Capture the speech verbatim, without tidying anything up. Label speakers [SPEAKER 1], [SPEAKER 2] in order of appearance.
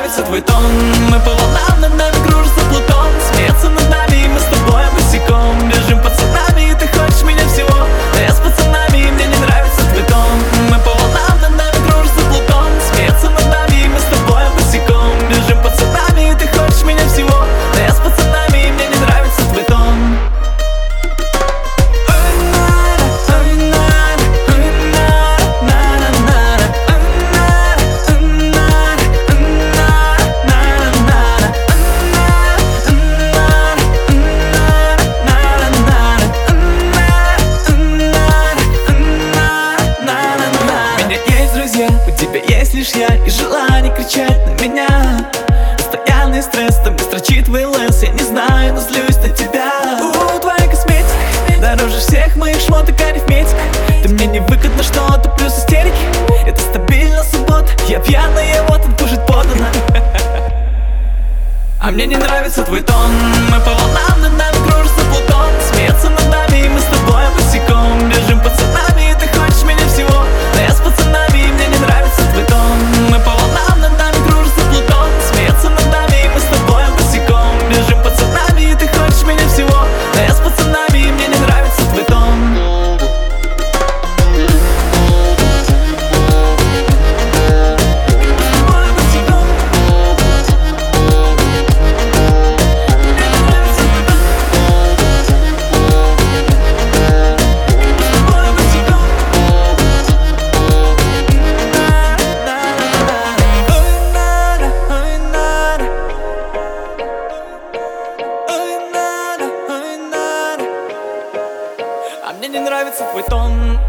[SPEAKER 1] нравится твой тон. Мы по волнам, над нами кружится Плутон. Смеется над нами, и мы с тобой босиком бежим пацанами, и ты хочешь меня всего. Да я с пацанами, и мне не нравится твой тон. Мы по волнам, над нами кружится Плутон. Смеется над нами, и мы с тобой босиком бежим пацанами, и ты хочешь меня всего. Да я с пацанами, и мне не нравится твой тон. У тебя есть лишь я и желание кричать на меня. Постоянный стресс, там строчит в ЛС. Я не знаю, но злюсь на тебя. У, твоя косметика дороже всех моих шмоток, арифметик. Ты мне не выгодно что-то, плюс истерики. Это стабильно суббота, я пьяная, вот он кушать подано. А мне не нравится твой тон. Мы по волнам, над нами кружится Плутон. Смеется над нами, и мы с тобой босиком бежим пацанами, и ты хочешь меня всего. Да я с пацанами, и мне не нравится твой тон. Мы по волнам, над нами кружится Плутон. Смеется над нами, и мы с тобой босиком бежим пацанами, и ты хочешь меня всего. Да я с пацанами, и мне не нравится твой тон. А мне не нравится твой тон.